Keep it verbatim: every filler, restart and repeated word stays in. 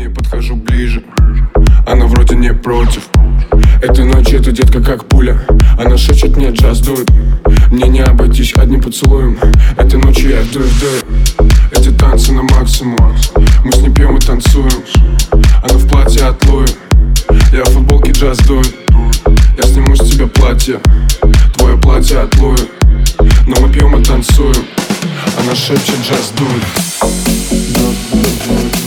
ней подхожу ближе. Она вроде не против. Этой ночью эта детка как пуля. Она шепчет, нет, джаз дует. Мне не обойтись одним поцелуем. Этой ночью я вдую, вдую. Эти танцы на максимум. Мы с ней пьем и танцуем. Она в платье от Луи. Я в футболке, джаз дует. Я сниму с тебя платье. Твое платье от Луи. Но мы пьем и танцуем. Она шепчет, джаз дует.